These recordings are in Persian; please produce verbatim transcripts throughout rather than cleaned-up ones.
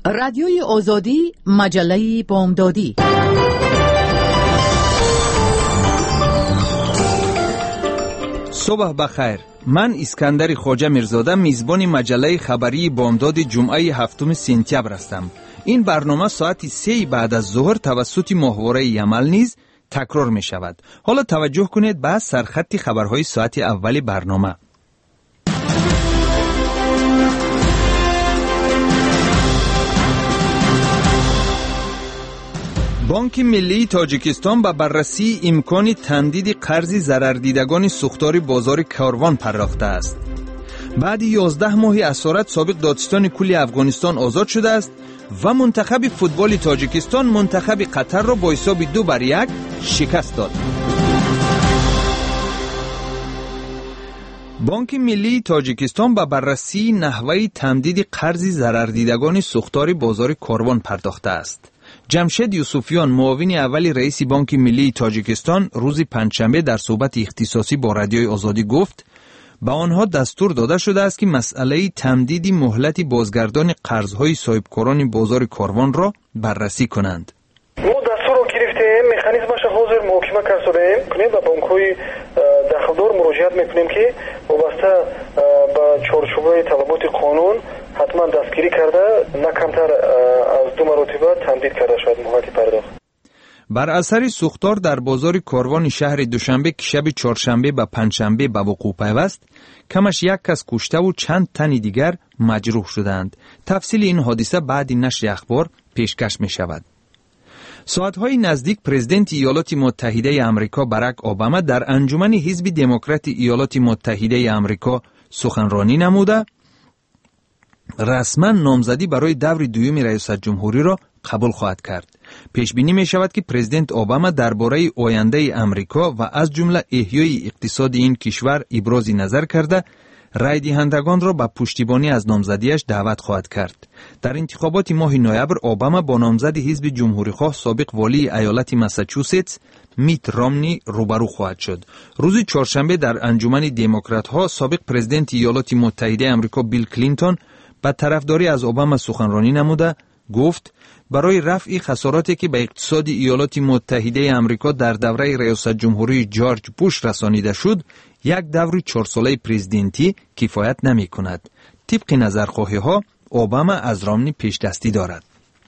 رادیوی آزادی، مجله بامدادی. صبح بخیر. من اسکندر خواجه میرزاده میزبان مجله خبری بامداد جمعه هفتم سپتامبر هستم. این برنامه ساعت سه بعد از ظهر توسط ماهواره یمل نیز تکرار می شود. حالا توجه کنید به سرخط خبرهای ساعت اول برنامه. بانک ملی تاجیکستان به بررسی امکان تمدید قرض ضرردیدگان سوختار بازار کاروان پرداخته است. بعد یازده ماه اسارت سابق دادستان کل افغانستان آزاد شده است و منتخب فوتبال تاجیکستان منتخب قطر را با حساب دو بر یک شکست داد. بانک ملی تاجیکستان به بررسی نحوه تمدید قرض ضرردیدگان سوختار بازار کاروان پرداخته است. جمشید یوسفیان، معاون اول رئیس بانک ملی تاجیکستان، روز پنجشنبه در صحبت اختصاصی با رادیوی آزادی گفت به آنها دستور داده شده است که مسئله تمدید مهلت بازگردان قرضهای صاحبکاران بازار کاروان را بررسی کنند. ما دستور رو گرفتیم، مکانیزمش حاضر محاکمه کردیم کنیم و بانک‌های دخلدار مراجعت میکنیم که وابسته به چارچوبه طلبات قانون حتما دستگیری کرده نه کمتر از دو مرتبه تمدید کرده شد مهلت پرداخت. بر اثر سوختار در بازار کاروان شهر دوشنبه که شب چهارشنبه به پنجشنبه به وقوع پیوست، کمش یک کس کشته و چند تن دیگر مجروح شدند. تفصیل این حادثه بعد نشر اخبار پیشکش می شود. ساعتهای نزدیک پرزیدنت ایالات متحده آمریکا باراک اوباما در انجمن حزب دموکرات ایالات متحده آمریکا سخنرانی نموده رسما نامزدی برای دور دوم ریاست جمهوری را قبول خواهد کرد. پیش بینی می شود که پرزیدنت اوباما درباره آینده آمریکا و از جمله احیای اقتصاد این کشور ابراز نظر کرده رای دهندگان را به پشتیبانی از نامزدیش دعوت خواهد کرد. در انتخابات ماه نوامبر اوباما با نامزد حزب جمهوریخواه سابق والی ایالت ماساچوست میت رامنی روبرو خواهد شد. روز چهارشنبه در انجمن دموکرات ها سابق پرزیدنت ایالات متحده آمریکا بیل کلینتون با طرفداری از اوباما سخنرانی نموده گفت برای رفع خساراتی که به اقتصاد ایالات متحده آمریکا در دوره ریاست جمهوری جورج بوش رسانیده شد، یک دور چهار ساله پرزیدنتی کفایت نمی کند. طبق نظرخواهی ها اوباما از رامنی پیش دستی دارد.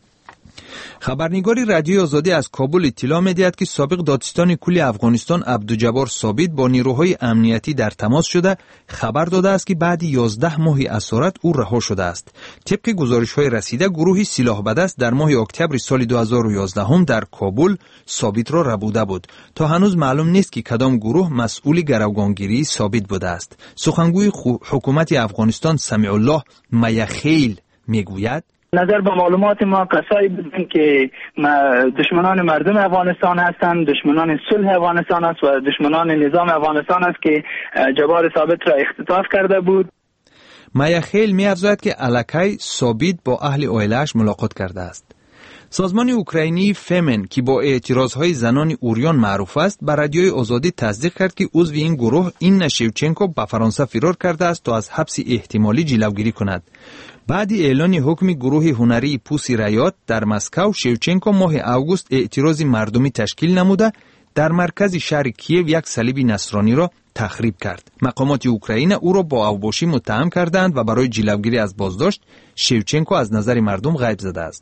خبرنگاری رادیوی آزادی از کابل اطلاع می‌دهد که سابق دادستان کل افغانستان عبدالجبار ثابت با نیروهای امنیتی در تماس شده خبر داده است که بعد یازده ماه اسارت او رها شده است. طبق گزارش‌های رسیده گروهی سلاح به دست در ماه اکتبر سال دو هزار و یازده هم در کابل ثابت را ربوده بود. تا هنوز معلوم نیست که کدام گروه مسئول گروگانگیری ثابت بوده است. سخنگوی حکومت افغانستان سمیع الله میخیل میگوید نظر به معلومات ما کسایی بودن که دشمنان مردم افغانستان هستند، دشمنان صلح افغانستان است و دشمنان نظام افغانستان است که جبار ثابت را اختطاف کرده بود. میخیل می افزاید که الکی ثابت با اهل اویلش ملاقات کرده است. سازمان اوکراینی فمن که با اعتراضهای زنان اوریان معروف است به رادیوی آزادی تصدیق کرد که عضو این گروه این شیوچنکو به فرانسه فرار کرده است تا از حبس احتمالی جلوگیری کند. بعد اعلان حکم گروه هنری پوسی رایات در مسکو، شیوچنکو ماه اوگوست اعتراض مردمی تشکیل نموده در مرکز شهر کیև یک صلیب نصرانی را تخریب کرد. مقامات اوکراین او را با اوباشی متهم کردند و برای جلوگیری از بازداشت شیوچنکو از نظر مردم غیب زده است.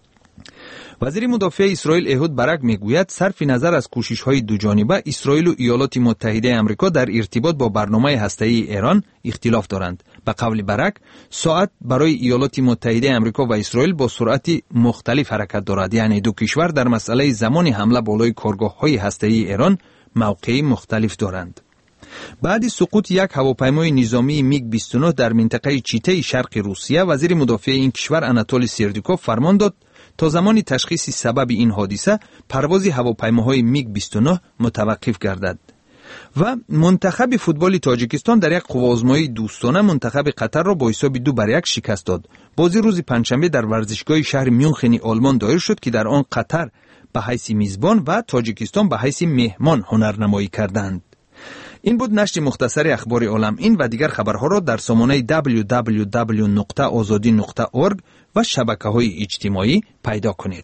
وزیر مدافع اسرائیل اهود باراک میگوید صرف نظر از کوشش‌های دوجانبه اسرائیل و ایالات متحده آمریکا در ارتباط با برنامه هسته‌ای ایران اختلاف دارند. به قول باراک ساعت برای ایالات متحده آمریکا و اسرائیل با سرعت مختلف حرکت دارد، یعنی دو کشور در مسئله زمان حمله بالای کارگاه‌های هسته‌ای ایران موقعی مختلف دارند. بعد سقوط یک هواپیمای نظامی میگ بیست و نه در منطقه چیته شرق روسیه، وزیر مدافع این کشور آناتولی سردیکوف فرمان داد تا زمان تشخیص سبب این حادثه پرواز هواپیماهای میگ بیست و نه متوقف گردد. و منتخب فوتبال تاجیکستان در یک قوازمایی دوستانه منتخب قطر را با حساب دو بر یک شکست داد. بازی روز پنجشنبه در ورزشگاه شهر میونخن آلمان دایر شد که در آن قطر به حیث میزبان و تاجیکستان به حیث مهمان هنرنمایی کردند. این بود نشر مختصر اخبار عالم. این و دیگر خبرها را در سامانه دبلیو دبلیو دبلیو نقطه آزادی نقطه اورگ و شبکه‌های اجتماعی پیدا کنید.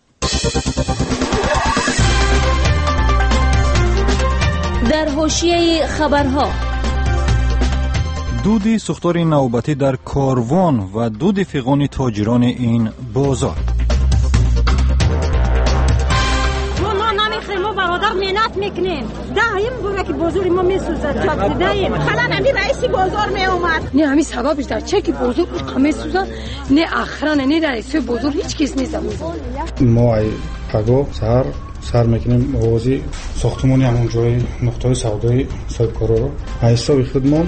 در حاشیه خبرها دود سوختار نوبتی در کاروان و دود فیغان تاجران این بازار. ما نمیخوایم، ما برادر منت میکنیم، دایم گوره که بازار ما میسوزد، جاد دایم حالا نمی رئیسی بازار میومد، نه همین سببش در چه که بازار قمه سوزد، نه اخران نه رئیس بازار هیچ کس نیست. ما ای پگو سر سر میکنیم آوازی ساختمانی همون جای نقطه سودای صاحبکارا رو حسابی خدمت.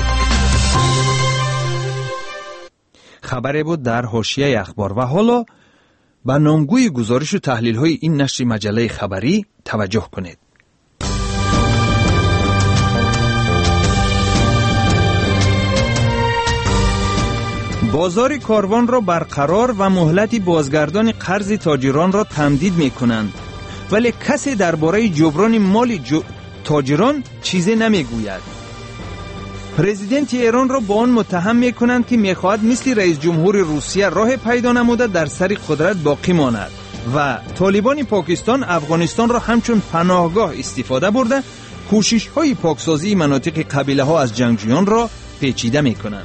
خبری بود در حاشیه اخبار. و حالا به نامگوی گزارش و تحلیل های این نشر مجله خبری توجه کنید. بازار کاروان را برقرار و مهلت بازگردان قرض تاجران را تمدید می کنند، ولی کسی درباره جبران مال جو... تاجران چیزی نمی گوید. پرزیدنت ایران را با آن متهم می کنند که می خواهد مثل رئیس جمهور روسیه راه پیدا نموده در سر قدرت باقی ماند و طالبان پاکستان افغانستان را همچون پناهگاه استفاده برده کوشش های پاکسازی مناطق قبیله ها از جنگجویان را پیچیده می کنند.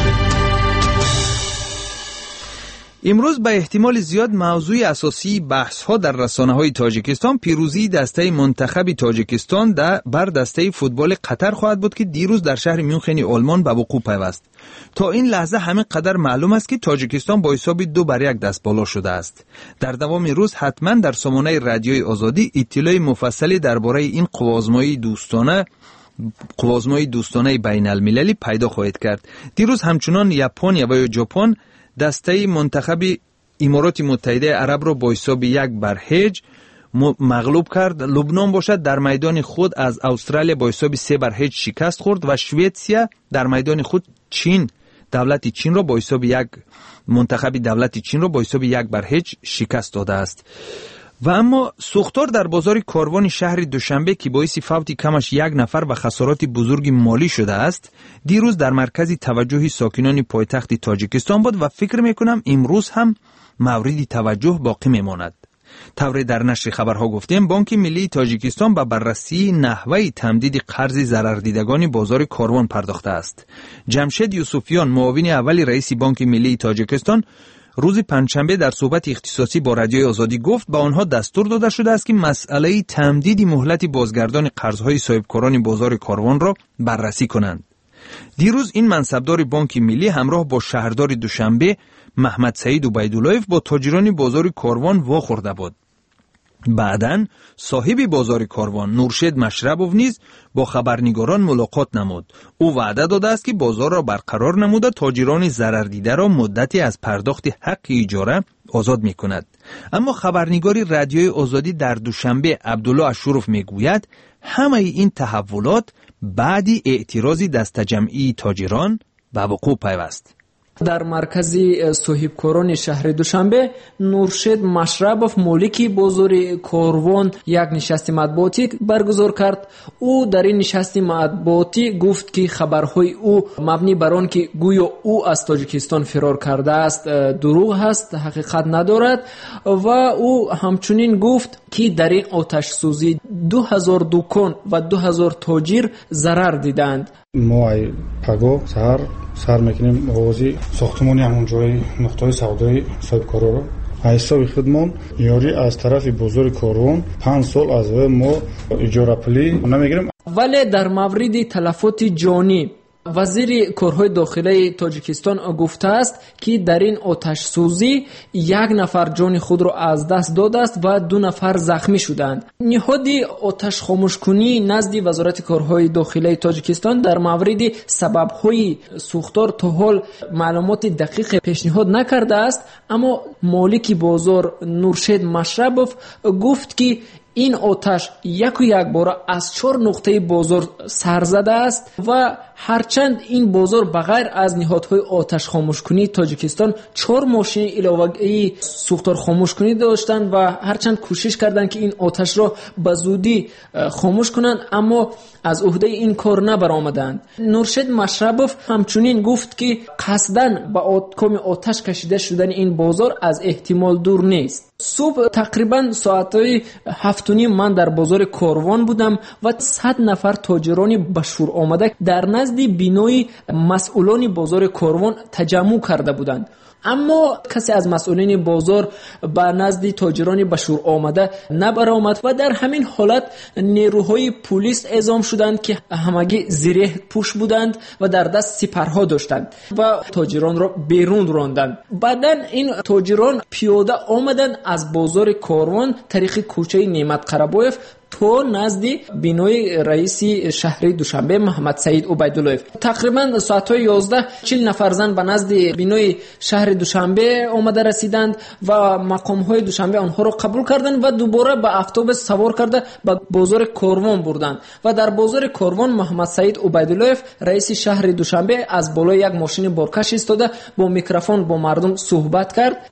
امروز به احتمال زیاد موضوع اساسی بحث ها در رسانه های تاجیکستان پیروزی دسته منتخب تاجیکستان در بر دسته فوتبال قطر خواهد بود که دیروز در شهر میونخ آلمان به وقوع پیوست. تا این لحظه همین قدر معلوم است که تاجیکستان با حساب دو بر یک دست بالا شده است. در دوام روز حتما در سامانه رادیوی آزادی اطلاع مفصلی درباره این قوازمایی دوستانه قوازمایی دوستانه بین المللی پیدا خواهد کرد. دیروز همچنان ژاپن و ژاپن دسته منتخب امارات متحده عرب را با حساب یک بر هیچ مغلوب کرد. لبنان باشد در میدان خود از استرالیا با حساب سه بر هیچ شکست خورد و شویتسیا در میدان خود چین دولت چین را با حساب یک منتخب دولت چین را با حساب یک بر هیچ شکست داده است. و اما سوختار در بازار کاروان شهر دوشنبه که باعث فوت کمش یک نفر و خسارات بزرگ مالی شده است دیروز در مرکز توجه ساکنان پایتخت تاجیکستان بود و فکر میکنم امروز هم مورد توجه باقی میماند. طوری در نشر خبرها گفتیم بانک ملی تاجیکستان به بررسی نحوه تمدید قرض ضرردیدگان بازار کاروان پرداخته است. جمشید یوسفیان معاون اول رئیس بانک ملی تاجیکستان روز پنجشنبه در صحبت اختصاصی با رادیوی آزادی گفت به آنها دستور داده شده است که مسئله تمدید مهلت بازگردان قرضهای صاحبکاران بازار کاروان را بررسی کنند. دیروز این منصبدار بانک ملی همراه با شهردار دوشنبه محمد سعید عبیداللهیف با تاجران بازار کاروان واخورده بود. بعداً صاحب بازار کاروان نورشید مشربوف نیز با خبرنگاران ملاقات نمود. او وعده داده است که بازار را برقرار نموده تاجران ضرر دیده را مدتی از پرداخت حق اجاره آزاد می کند. اما خبرنگاری رادیوی آزادی در دوشنبه عبدالله اشرف می گوید همه این تحولات بعد اعتراض دست جمعی تاجران به وقوع پیوست. در مرکز صاحبکاران شهر دوشنبه نورشید مشربوف مالک بازار کاروان یک نشست مطبوعاتی برگزار کرد. او در این نشست مطبوعاتی گفت که خبرهای او مبنی بر آن که گویا او از تاجیکستان فرار کرده است دروغ است، حقیقت ندارد و او همچنین گفت که در این آتش سوزی دو هزار دکان و دو هزار تاجر ضرر دیدند. ما ای پگو سر سر میکنیم آوازی ساختمانی همون جای نقطه سودای صاحبکارا رو حسابی خدمت یاری از طرف بازار کاروان پنج سال از ما اجاره پلی نمیگیریم. ولی در مورد تلفات جانی وزیر کارهای داخلی تاجیکستان گفته است که در این آتش سوزی یک نفر جان خود را از دست داده است و دو نفر زخمی شدند. نهاد آتش خاموش کنی نزد وزارت کارهای داخلی تاجیکستان در مورد سبب‌های سوختار تا حال معلومات دقیق پیشنهاد نکرده است، اما مالک بازار نورشید مشربوف گفت که این آتش یک و یک بار از چهار نقطه بازار سر زده است و هرچند این بازار بغیر از نهادهای آتش خاموش کنی تاجیکستان چهار ماشین علاوه‌ای سوختار خاموش کنی داشتند و هرچند کوشش کردند که این آتش را به زودی خاموش کنند اما از عهده این کار نبرآمدند. نورشید مشربوف همچنین گفت که قصداً به کام آتش کشیده شدن این بازار از احتمال دور نیست. صبح تقریبا ساعتهای هفت و نیم من در بازار کاروان بودم و صد نفر تاجران بشور آمده در نزد بینای مسئولان بازار کاروان تجمع کرده بودند. اما کسی از مسئولین بازار به نزد تاجران بشور آمده نبرآمد و در همین حالت نیروهای پلیس اعزام شدند که همگی زره پوش بودند و در دست سپرها داشتند و تاجران را بیرون راندند. بعداً این تاجران پیاده آمدند از بازار کاروان طریق کوچه نعمت قربایف تو نزد بینای رئیس شهر دوشنبه محمد سعید عبیدالله. تقریبا ساعت یازده چهل نفر زن به نزد بینای شهر دوشنبه آمده رسیدند و مقام های دوشنبه آنها را قبول کردند و دوباره به اتوبوس سوار کرده به بازار کاروان بردند و در بازار کاروان محمد سعید عبیدالله رئیس شهر دوشنبه از بالای یک ماشین بارکش ایستاده با میکروفون با مردم صحبت کرد.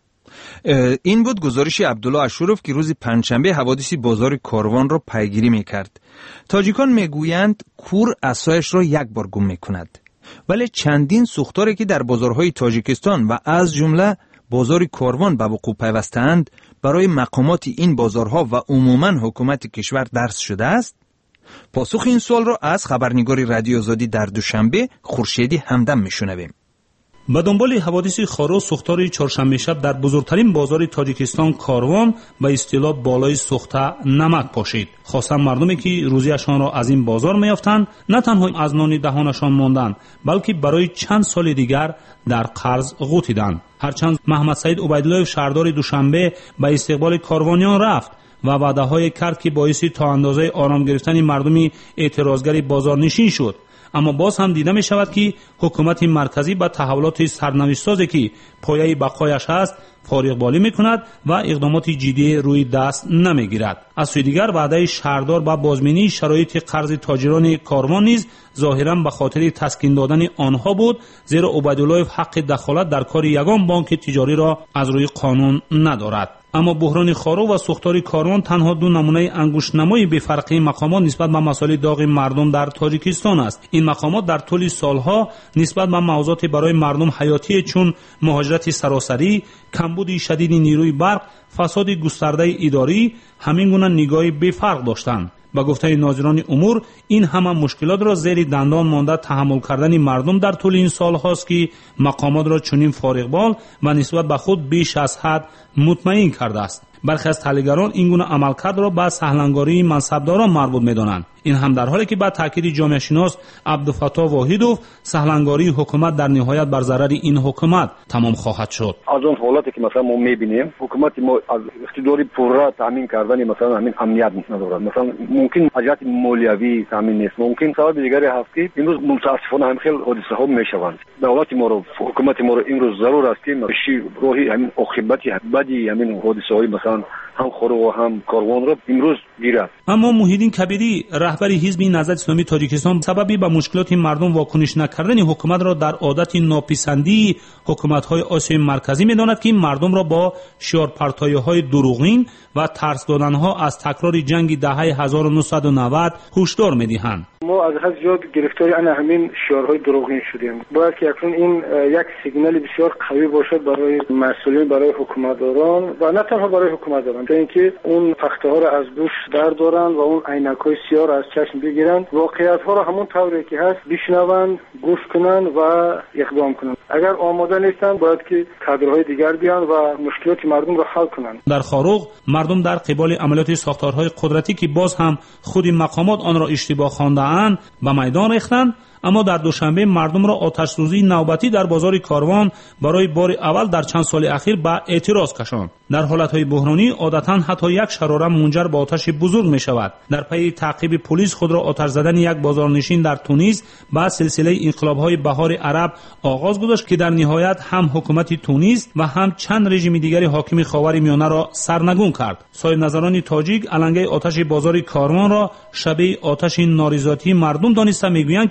این بود گزارش عبدالله اشورف که روز پنجشنبه حوادث بازار کاروان را پیگیری میکرد. تاجیکان میگویند کور عصایش را یک بار گم میکند، ولی چندین سوختاری که در بازارهای تاجیکستان و از جمله بازار کاروان به وقوع پیوستند برای مقامات این بازارها و عموما حکومت کشور درس شده است. پاسخ این سوال را از خبرنگار رادیو آزادی در دوشنبه خورشیدی همدم میشنویم. به دنبال حوادث خارا سوختار چهارشنبه شب در بزرگترین بازار تاجیکستان کاروان به اصطلاح بالای سوخته نمک پاشید. خواستن مردمی که روزیشان را از این بازار میافتند نه تنها از نان دهانشان ماندند بلکه برای چند سال دیگر در قرض غوطیدند. هرچند محمد سعید عبیدالله شهردار دوشنبه به استقبال کاروانیان رفت و وعده‌های کرد که باعث تا اندازه آرام گرفتن مردمی اعتراضگری بازار نشین شد، اما باز هم دیده می شود که حکومت مرکزی با تحولات سرنوشت سازی که پایه بقایش است فارغ بالی می کند و اقدامات جدی روی دست نمی گیرد. از سوی دیگر وعده شهردار با بازبینی شرایط قرض تاجران کاروان نیز ظاهرا به خاطر تسکین دادن آنها بود، زیرا عبیدالله حق دخالت در کار یگان بانک تجاری را از روی قانون ندارد. اما بحران خارو و سوختار کاروان تنها دو نمونه انگشت‌نمای بفرقی مقامات نسبت به مسائل داغ مردم در تاجیکستان است. این مقامات در طول سالها نسبت به موضوعات برای مردم حیاتی چون مهاجرت سراسری، کمبود شدید نیروی برق، فساد گسترده اداری همین گونه نگاهی بفرق داشتند. با گفته ناظران امور این همه مشکلات را زیر دندان مانده تحمل کردن مردم در طول این سال هاست که مقامات را چنین فارغبال و نسبت به خود بیش از حد مطمئن کرده است. برخی از تحلیلگران این گونه عملکرد را به سهلنگاری منصبداران مربوط می‌دانند. این هم در حالی که با تاکید جامعه شناس عبدالفتاح واحدوف سهلنگاری حکومت در نهایت بر ضرر این حکومت تمام خواهد شد. از اون حالتی که مثلا ما می‌بینیم حکومت ما از اقتداری پورا تامین کردن مثلا همین امنیت ندارد. مثلا ممکن اجازه مالیوی تامین نیست. ممکن سبب دیگری هست که امروز متاسفانه هم خیلی حادثه ها میشوند. دولت ما رو حکومت ما رو امروز ضرور است که ماشی روحی همین عاقبتی بدی همین حادثه های مثلا هم خارو و هم کاروان را امروز گیرد. اما محیدین کبیری رهبر حزب نهضت اسلامی تاجیکستان سببی به مشکلات مردم واکنش نکردن حکومت را در عادت ناپسندی حکومت‌های آسیای مرکزی می‌داند که مردم را با شعارپرتایی‌های دروغین و ترس دادن‌ها از تکرار جنگ دهه هزار و نهصد و نود هشدار می‌دهند. ما از حد زیاد گرفتاری ان همین شعارهای دروغین شدیم. باید که اکنون این یک سیگنال بسیار قوی باشد برای مسئولین، برای حکومتداران و نه تنها برای حکومتداران، تا اینکه اون تخته ها را از دوش بردارند و اون عینک‌های سیاه را از چشم بگیرند، واقعیت ها را همون طوری که هست بشنوند، گوش کنند و اقدام کنند. اگر آماده نیستند باید که کادرهای دیگر بیان و مشکلات مردم را حل کنند. در خاروق مردم در قبال عملیات ساختارهای قدرتی که باز هم خود مقامات آن را اشتباه خوانده‌اند به میدان ریختند، اما در دوشنبه مردم را آتش سوزی نوبتی در بازار کاروان برای بار اول در چند سال اخیر به اعتراض کشاند. در حالتهای بحرانی عادتاً حتی یک شراره منجر به آتش بزرگ می شود. در پی تعقیب پلیس خود را آتش زدن یک بازارنشین در تونس بعد سلسله انقلاب‌های بهار عرب آغاز گذاشت که در نهایت هم حکومت تونس و هم چند رژیم دیگری حاکم خاور میانه را سرنگون کرد. صاحب نظران تاجیک علنگه آتش بازار کاروان را شبیه آتش نارضایتی مردم دانسته میگویند که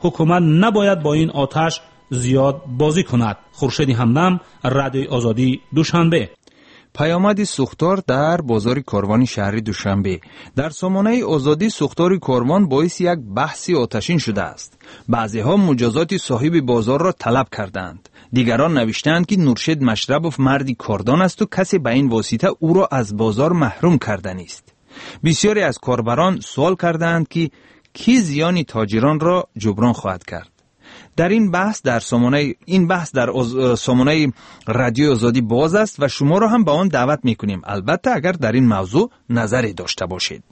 حکومت نباید با این آتش زیاد بازی کند. خورشید همدم، رادیوی آزادی، دوشنبه. پیامد سوختار در بازار کاروان شهری دوشنبه. در سامانه آزادی سوختار کاروان باعث یک بحثی آتشین شده است. بعضی ها مجازات صاحب بازار را طلب کردند. دیگران نوشتند که نورشید مشربوف مردی کاردان است و کسی به این واسطه او را از بازار محروم کردن است. بسیاری از کاربران سوال کردند که کی زیان تاجران را جبران خواهد کرد. در این بحث در سامانه این بحث در سامانه رادیو آزادی باز است و شما را هم به آن دعوت می‌کنیم، البته اگر در این موضوع نظری داشته باشید.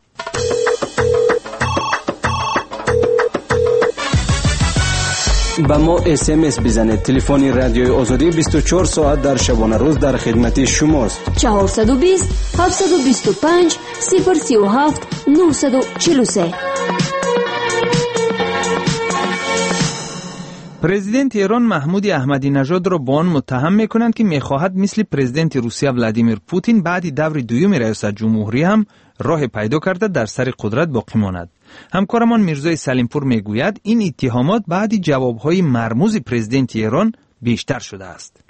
با ما اس ام اس بزنید. تلفن رادیو آزادی بیست و چهار ساعت در شبانه روز در خدمت شماست. چهارصد و بیست هفتصد و بیست و پنج صفر سی و هفت نهصد و چهل و سه. پرزیدنت ایران محمود احمدی نژاد را با آن متهم می‌کنند که می‌خواهد مثل پرزیدنت روسیه ولادیمیر پوتین بعد دور دوم ریاست جمهوری هم راه پیدا کرده در سر قدرت باقی ماند. همکارمان میرزای سلیمپور میگوید این اتهامات بعد جواب‌های مرموز پرزیدنت ایران بیشتر شده است.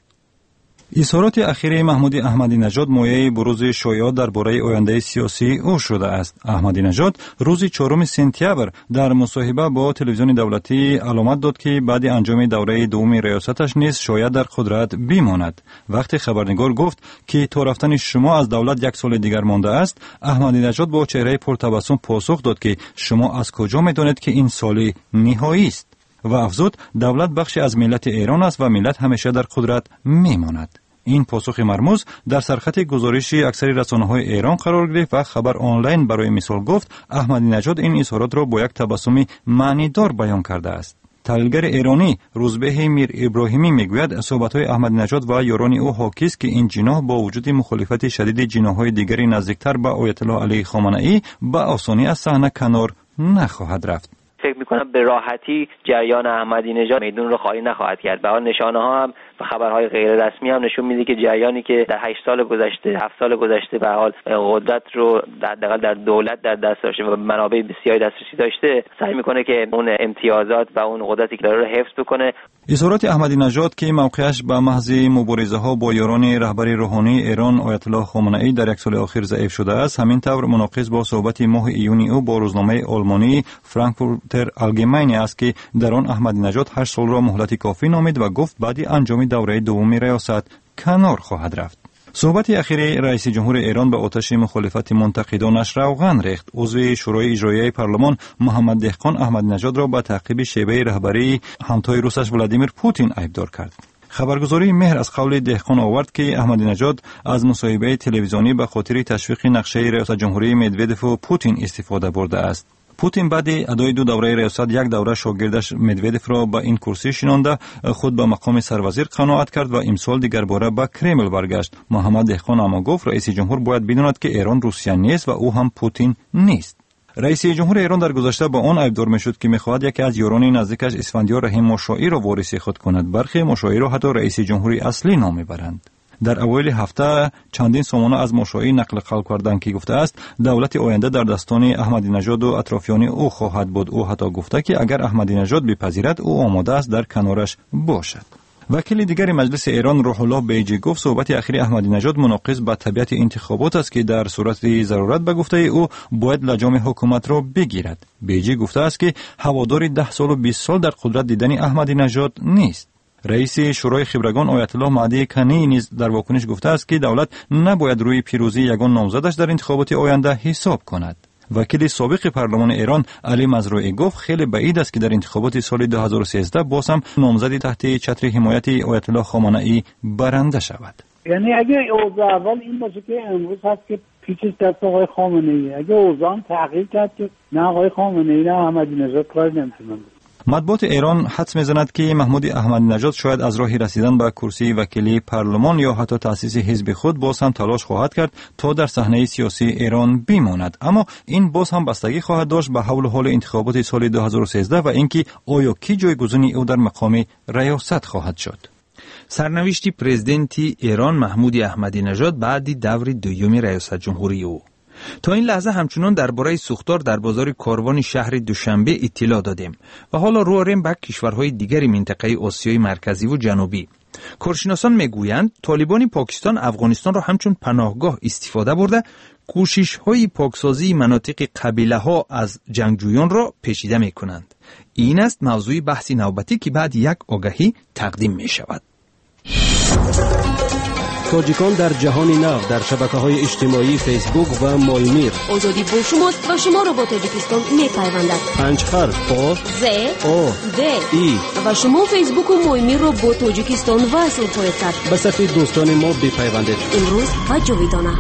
اظهارات اخیر محمود احمدی نژاد مایه بروز شایعات درباره آینده سیاسی او شده است. احمدی نژاد روز چهارم سپتامبر در مصاحبه با تلویزیون دولتی علامت داد که بعد انجام دوره دوم ریاستش نیز شاید در قدرت بماند. وقتی خبرنگار گفت که تا رفتن شما از دولت یک سال دیگر مانده است، احمدی نژاد با چهره پرتبسم پاسخ داد که شما از کجا می‌دانید که این سال نهایی است؟ و افزود دولت بخشی از ملت ایران است و ملت همیشه در قدرت میماند. این پاسخ مرموز در سرخط گزارشی اکثر رسانه‌های ایران قرار گرفت و خبر آنلاین برای مثال گفت احمدی نژاد این اظهارات را با یک تبسم معنیدار بیان کرده است. تحلیلگر ایرانی روزبه میر ابراهیمی میگوید صحبت‌های احمدی نژاد و یاران او حاکی است که این جناح با وجود مخالفت شدید جناح‌های دیگری نزدیکتر به آیت الله علی خامنه‌ای به آسانی از صحنه کنار نخواهد رفت. فکر میکنم به راحتی جریان احمدی نژاد میدون رو خالی نخواهد کرد. به حال نشانه ها هم و خبرهای غیر رسمی هم نشون میده که جریانی که در هشت سال گذشته، هفت سال گذشته به حال قدرت رو حداقل در دولت در دست داشته و منابع بسیاری دسترسی داشته، سعی میکنه که اون امتیازات و اون قدرتی که داره رو حفظ بکنه. اظهارات احمدی نژاد که موقعش به محض مبارزه ها با یاران رهبر روحانی ایران آیت الله خامنه‌ای در یک سال اخیر ضعیف شده است، همین طور مناقض با صحبت ماه ایونی او با روزنامه آلمانی فرانکفورتر آلگماینه است که در آن احمدی نژاد هشت سال را مهلت کافی نامید و گفت بعد انجام دوره دوم ریاست کنار خواهد رفت. صحبت اخیر رئیس جمهور ایران به آتش مخالفت منتقدانش روغن ریخت. عضو شورای اجرایی پارلمان محمد دهقان احمدی نژاد را به تعقیب شیوه رهبری همتای روسش ولادیمیر پوتین ایبدار کرد. خبرگزاری مهر از قول دهقان آورد که احمدی نژاد از مصاحبه تلویزیونی به خاطر تشویق نقشه ریاست جمهوری مدودف و پوتین استفاده برده است. پوتین بعد ادای دو دوره ریاست یک دوره شاگردش مدودف را به این کرسی شنانده خود به مقام سروزیر قناعت کرد و امسال دیگر باره به کرمل برگشت. محمد دهقان اما گفت رئیس جمهور باید بداند که ایران روسیه نیست و او هم پوتین نیست. رئیس جمهور ایران در گذشته با آن ایبدار میشد که میخواهد یکی از یاران نزدیکش اسفندیار رحیم مشاعی را وارث خود کند. برخی مشاعی را حتی رئیس جمهوری اصلی نام میبرند. در اوایل هفته چندین سامانه از مشاعی نقل قول کردند که گفته است دولت آینده در دستان احمدی نژاد و اطرافیان او خواهد بود. او حتی گفته که اگر احمدی نژاد بپذیرد او آماده است در کنارش باشد. وکیل دیگر مجلس ایران روح الله بیجی گفت صحبت اخیر احمدی نژاد مناقض با طبیعت انتخابات است که در صورت ضرورت به گفته او باید لجام حکومت را بگیرد. بیجی گفته است که هوادار ده سال و بیست سال در قدرت دیدن احمدی نژاد نیست. رئیس شورای خبرگان آیت الله مهدی کنی نیز در واکنش گفته است که دولت نباید روی پیروزی یگان نامزدش در انتخابات آینده حساب کند. وکیل سابق پارلمان ایران علی مزروعی گفت خیلی بعید است که در انتخابات سال دو هزار و سیزده باز هم نامزدی تحت چتر حمایت آیت الله خامنه‌ای برنده شود. یعنی اگه اوضاع اول این باشه که امروز هست که پیچش دست آقای خامنه‌ای، اگه اوضاع تغییر کرد که نه آقای خامنه‌ای نه احمدی نژاد کار نمی‌تونن. مطبوعات ایران حدس می‌زند که محمود احمدی نژاد شاید از راه رسیدن به کرسی وکیلی پارلمان یا حتی تأسیس حزب خود باز هم تلاش خواهد کرد تا در صحنه سیاسی ایران بماند، اما این باز هم بستگی خواهد داشت به حول حال انتخابات سال دو هزار و سیزده و اینکه آیا کی جایگزین او در مقام ریاست خواهد شد. سرنوشت پرزیدنت ایران محمود احمدی نژاد بعد دور دوم ریاست جمهوری او. تا این لحظه همچنان درباره سوختار در بازار کاروان شهر دوشنبه اطلاع دادیم و حالا رو آوریم به کشورهای دیگری منطقه آسیای مرکزی و جنوبی. کارشناسان میگویند طالبان پاکستان افغانستان را همچون پناهگاه استفاده برده کوشش‌های پاکسازی مناطق قبیله‌ها از جنگجویان را پیچیده می‌کنند. این است موضوع بحث نوبتی که بعد یک آگهی تقدیم می‌شود. تاجیکان در جهان نو در شبکه‌های اجتماعی فیسبوک و مایمیر. آزادی با شماست و شما را با تاجیکستان می‌پیوندد. پنج حرف آ ز او د ای و شما فیسبوک و مایمیر را با تاجیکستان وصل خواهید کرد. به صفحه دوستان ما بپیوندید. امروز و جاویدانه.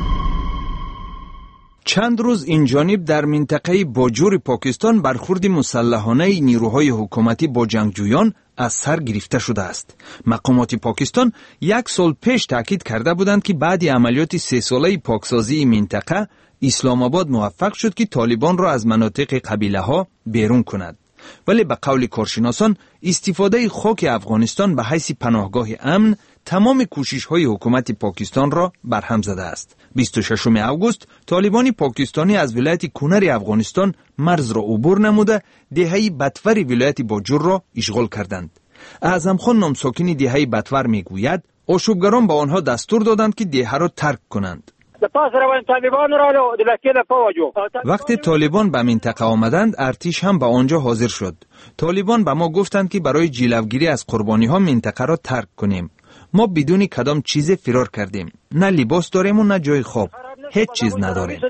چند روز این جانب در منطقه باجور پاکستان برخورد مسلحانه نیروهای حکومتی با جنگجویان از سر گرفته شده است. مقامات پاکستان یک سال پیش تاکید کرده بودند که بعد عملیات سه ساله پاکسازی منطقه اسلام آباد موفق شد که طالبان را از مناطق قبیله ها بیرون کند. ولی به قول کارشناسان استفاده خاک افغانستان به حیث پناهگاه امن تمام کوشش‌های حکومت پاکستان را برهم زده است. بیست و ششم اوگوست طالبان پاکستانی از ولایت کنر افغانستان مرز را عبور نموده دهه بدفر ولایت باجور را اشغال کردند. اعظم خان نامساکن دهه بدفر میگوید آشوبگران با آنها دستور دادند که دهه را ترک کنند. وقتی طالبان به منطقه آمدند ارتش هم به آنجا حاضر شد. طالبان به ما گفتند که برای جلوگیری از قربانی ها منطقه را ترک کنیم. ما بدون کدام چیز فرار کردیم. نه لباس داریم و نه جای خواب. هیچ چیز نداریم.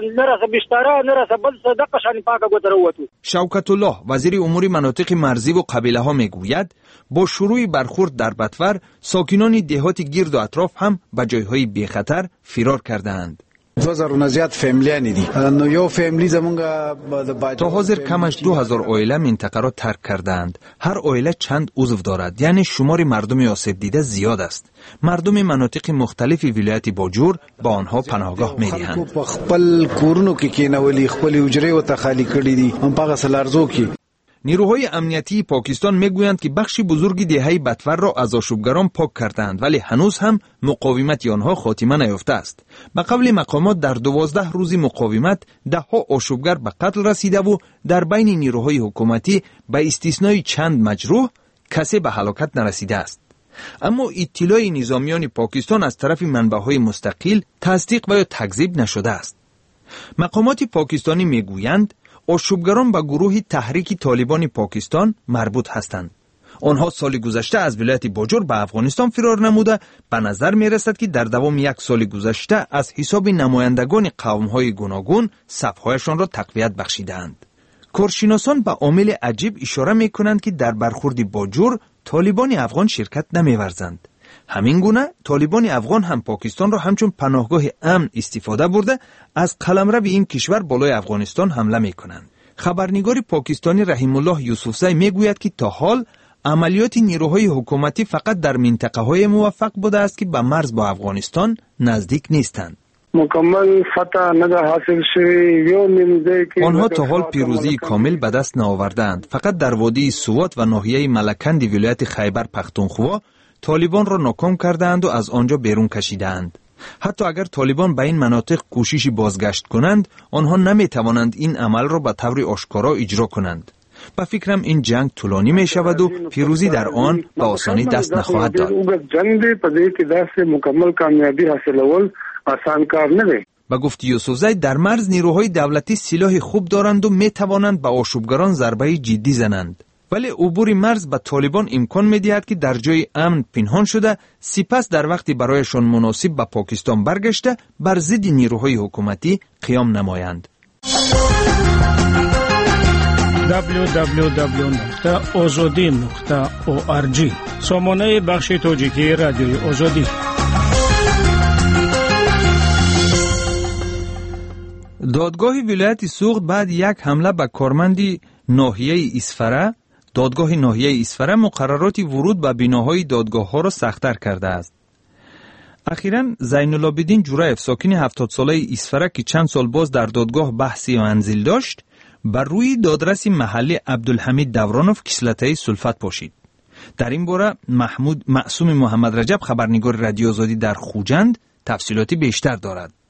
شوکت الله وزیر امور مناطق مرزی و قبیله ها میگوید با شروع برخورد در بدفر ساکنان دهات گرد و اطراف هم به جایهای بی خطر فرار کردند. دو هزار زیاد فامیلیانی دی نو یو فامیلی زمونگا تا حاضر کمش دو هزار عائله منطقه را ترک کردند. هر عائله چند عضو دارد، یعنی شمار مردم آسیب دیده زیاد است. مردم مناطق مختلف ولایت باجور با آنها پناهگاه می‌دهند. خپل کورونو کې کېنولي خپل حجره و تخالی کړی دي هم پاغه سلارزو کې. نیروهای امنیتی پاکستان میگویند که بخش بزرگی دهه بدفر را از آشوبگران پاک کردند ولی هنوز هم مقاومت آنها خاتمه نیافته است. به قول مقامات در دوازده روز مقاومت ده ها آشوبگر به قتل رسیده و در بین نیروهای حکومتی به استثنای چند مجروح کسی به هلاکت نرسیده است. اما اطلاع نظامیان پاکستان از طرف منبع‌های مستقل تصدیق و یا تکذیب نشده است. مقامات پاکستانی میگویند آشوبگران به گروه تحریک طالبان پاکستان مربوط هستند. آنها سال گذشته از ولایت باجور به افغانستان فرار نموده به نظر می رسد که در دوام یک سال گذشته از حساب نمایندگان قوم‌های گوناگون صف‌هایشان را تقویت بخشیدند. کارشناسان به عامل عجیب اشاره می کنند که در برخورد باجور طالبان افغان شرکت نمی ورزند. همین گونه طالبان افغان هم پاکستان را همچون پناهگاه امن استفاده برده از قلمرو این کشور بالای افغانستان حمله می کنند. خبرنگار پاکستانی رحیم الله یوسفزی می گوید که تا حال عملیات نیروهای حکومتی فقط در منطقه های موفق بوده است که به مرز با افغانستان نزدیک نیستند. مکمل فتح نده حاصل شوی یو نیمزه که آنها تا حال پیروزی کامل به دست نآوردند. فقط در وادی سوات و ناحیه ملکند ولایت خیبر پختونخوا طالبان را ناکام کردند و از آنجا بیرون کشیدند. حتی اگر طالبان به این مناطق کوشش بازگشت کنند، آنها نمی توانند این عمل را به طور آشکارا اجرا کنند. با فکرم این جنگ طولانی می شود و پیروزی در آن به آسانی دست نخواهد داد. جنگ په دې کې داسې مکمل کامیابی حاصلول آسان کار نه دی. با گفت یوسفزی در مرز نیروهای دولتی سلاح خوب دارند و می توانند به آشوبگران ضربه جدی زنند. ولی عبور مرز به طالبان امکان می دهد که در جای امن پنهان شده سپس در وقتی برایشان مناسب به پاکستان برگشته بر ضد نیروهای حکومتی قیام نمایند. دبلیو دبلیو دبلیو نقطه آزادی نقطه او آر جی سامانه بخش تاجیکی رادیوی آزادی. دادگاه ولایت سوخت بعد یک حمله به کارمندی ناحیه اسفره دادگاه ناحیه اسفره مقررات ورود به بناهای دادگاه ها را سخت‌تر کرده است. اخیراً زین العابدین جورایف ساکن هفتاد ساله اسفره که چند سال باز در دادگاه بحثی منزل داشت بر روی دادرس محلی عبدالحمید دورانوف کسلته سلفت پاشید. در این باره محمود معصوم محمد رجب خبرنگار رادیو آزادی در خوجند تفصیلاتی بیشتر دارد.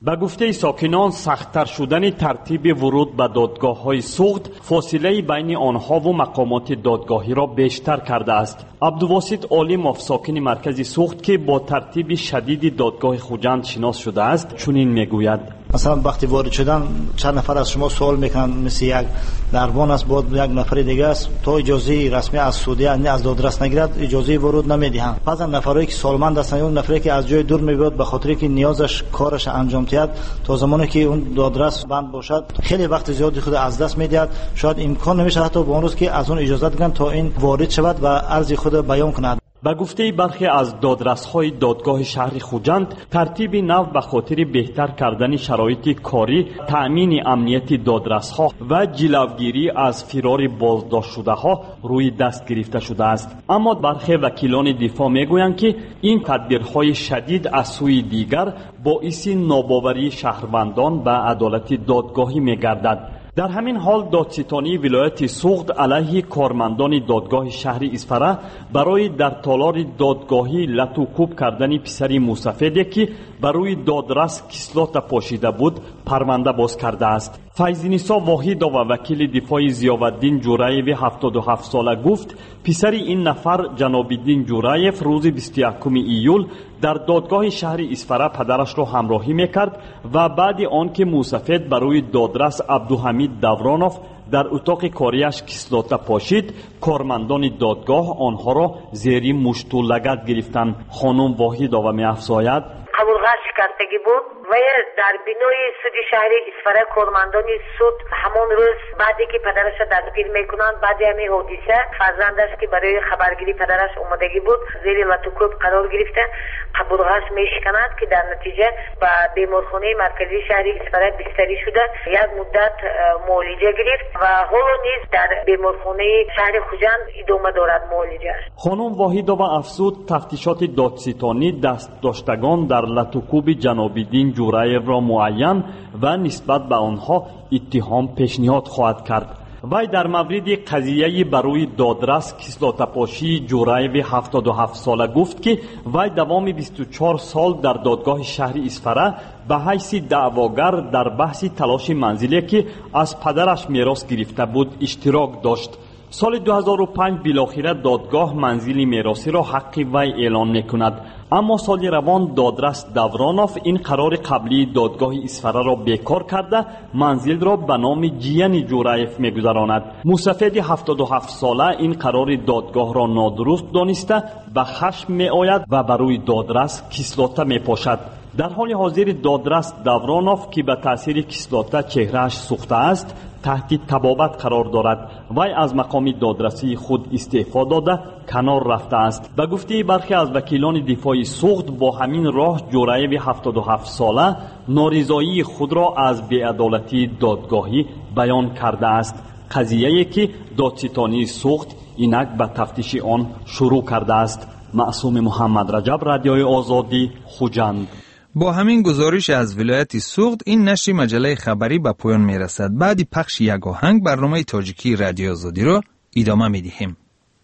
به گفته ساکنان سخت‌تر شدن ترتیب ورود به دادگاه‌های سوخت فاصله بین آنها و مقامات دادگاهی را بیشتر کرده است. عبدالواسط عالمov ساکن مرکز سوخت که با ترتیب شدید دادگاه خوجند شناس شده است چنین میگوید: مثلا وقتی وارد شدن چند نفر از شما سوال میکنن، مثل یک دربان است بود یک نفر دیگه است، تا اجازه رسمی از سعودیه از دادرس نگیرد اجازه ورود نمیدهند. بعضی نفرایی که سالمند هستند اون نفری که از جای دور میاد به خاطر که نیازش کارش انجام دهد تا زمانی که اون دادرس بند باشد خیلی وقت زیادی خود از دست میدهد. شاید امکان نمیشه حتی به اون روز که از اون اجازه بگیرن تا این وارد شود و عرض خود بیان کند. به گفته برخی از دادرس‌های دادگاه شهر خوجند ترتیب نو به خاطر بهتر کردن شرایط کاری، تأمین امنیت دادرس‌ها و جلوگیری از فرار بازداشت شده‌ها روی دست گرفته شده است. اما برخی وکیلان دفاع میگویند که این تدبیرهای شدید از سوی دیگر باعث ناباوری شهروندان به عدالت دادگاهی میگردد. در همین حال دادستانی ولایت سوخت علیه کارمندان دادگاه شهر اسفره برای در تالار دادگاهی لطوکوب کردن پسری موسفیدی که برای دادرس کسلات پاشیده بود پرونده باز کرده است. فیض‌نسا واحد و وکیل دفاع ضیاءالدین جورایف هفتاد و هفت ساله گفت پسر این نفر جناب الدین جورایف روز بیست و یکم ایول در دادگاه شهر اسفره پدرش را همراهی میکرد و بعد آن که موسفید برای دادرس عبدالحمید دورانوف در اتاق کاریش کسلاته پاشید، کارمندان دادگاه آنها را زیر مشت و لگد گرفتند. خانم واحد و می افزاید: قبولغش کردگی بود و در بینای سود شهر اسفره کارمندان سود همان روز بعدی که پدرش دستگیر میکنند بعد همین حادثه فرزندش که برای خبرگیری پدرش اومدگی بود زیر لطوکوب قرار گرفته قبولغش میشکند که در نتیجه به بیمارخانه مرکزی شهر اسفره بستری شده یک مدت معالجه گرفت و حالا نیز در بیمارخانه شهر خوجند ادامه دارد معالجه. خانم واحدova افزود تفتیشات دادستانی دست داشتگان در لطوکوب جناب الدین جورایف را معین و نسبت به آنها اتهام پیشنهاد خواهد کرد. وی در مورد قضیه برای دادرس کسلاتپاشی جورایف هفتاد و هفت ساله گفت که وی دوام بیست و چهار سال در دادگاه شهر اسفره به حیث دعواگر در بحث تلاش منزلی که از پدرش میراث گرفته بود اشتراک داشت. سال دو هزار و پنج بالاخره دادگاه منزل میراثی را حق وی اعلان میکند، اما سال روان دادرس دورانوف این قرار قبلی دادگاه اسفره را بیکار کرده منزل را به نام جیان جورایف میگذراند. موسفید هفتاد و هفت ساله این قرار دادگاه را نادرست دانسته به خشم میآید و برای دادرس کسلاته میپاشد. در حال حاضر دادرس دورانوف که به تاثیر کسلاته چهرهش سوخته است تحت تبابت قرار دارد. وی از مقام دادرسی خود استعفا داده کنار رفته است. به گفته برخی از وکیلان دفاعی سوخت با همین راه جورایف هفتاد و هفت ساله نارضایی خود را از بی‌عدالتی دادگاهی بیان کرده است. قضیه‌ای که دادستانی سوخت اینک به تفتیش آن شروع کرده است. معصوم محمد رجب، رادیوی آزادی، خوجند. با همین گزارش از ولایت سوخت این نشر مجله خبری به پایان می رسد. بعد پخش یک آهنگ برنامه تاجیکی رادیو آزادی را ادامه می دهیم.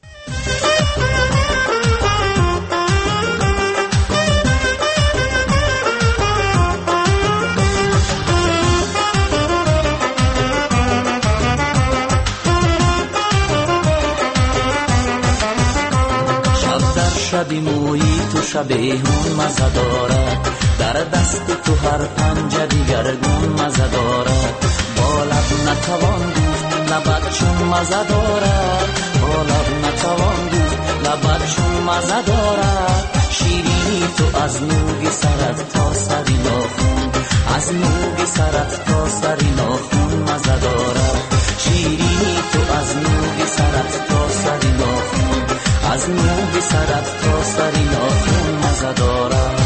شب در شبی مویی تو شب ایهون مزه دارد، در دست تو هر پنجه دیگر گون مزه دارد، با لب نتوان گفت لبت چون مزه دارد، با لب نتوان گفت لبت چون مزه دارد، شیرینی تو از نوگ سرت تا سری ناخون، از نوگ سرت تا سری ناخون مزه دارد، شیرینی تو از نوگ سرت تا سری ناخون، از نوگ سرت تا سری ناخون مزه دارد.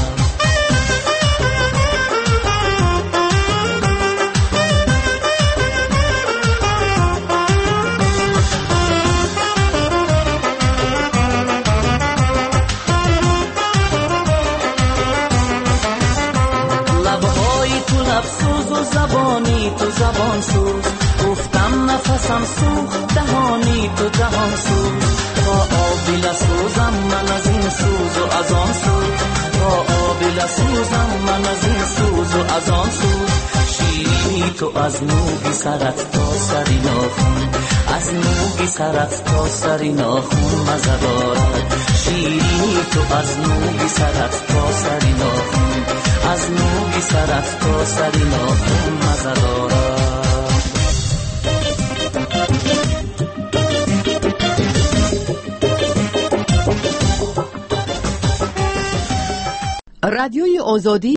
زبانی تو زبان سوز، گفتم نفسم سوخت دهانی تو دهان سوز، تا آبی لسوزم من از این سوز و از آن سوز، تا آبی سوزم من از این سوز و از آن سوز شیرینی تو از نوگی سرت تا سری ناخون از نوگی سرت تا سری ناخون مزه دارد شیرینی تو از نوگی سرت تا سری ناخون از نوگی سرت تا سری ناخون مزه دارد. رادیوی آزادی